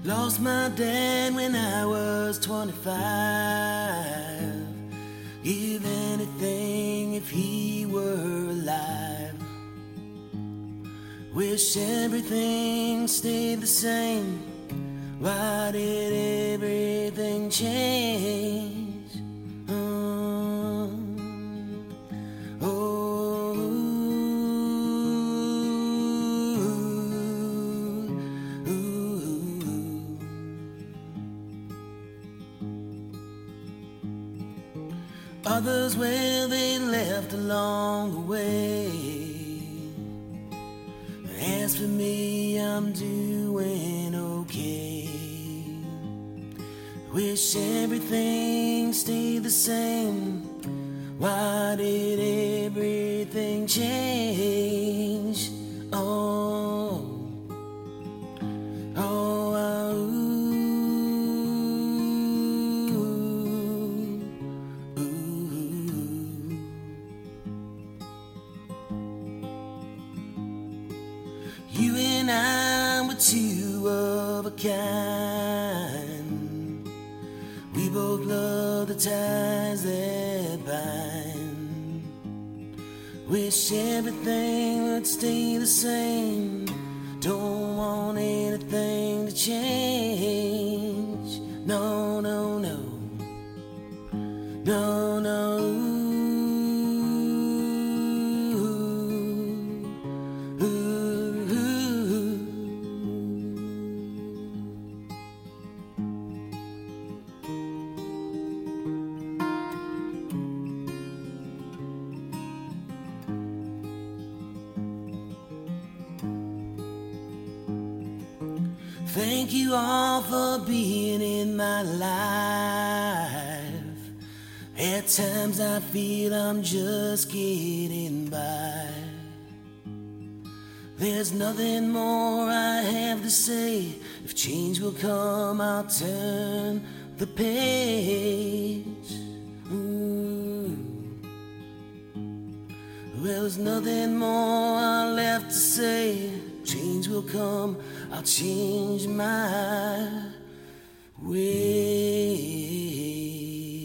Lost my dad when I was 25. Give anything if he were alive. Wish everything stayed the same. Why did everything change? Others, well, they left along the way. As for me, I'm doing okay. Wish everything stayed the same. Why did everything change? You and I were two of a kind. We both love the ties that bind. Wish everything would stay the same. Don't want anything to change. No, no, no. No, no. Thank you all for being in my life. At times I feel I'm just getting by. There's nothing more I have to say. If change will come, I'll turn the page. Well, there's nothing more I left to say. Change will come, I'll change my way.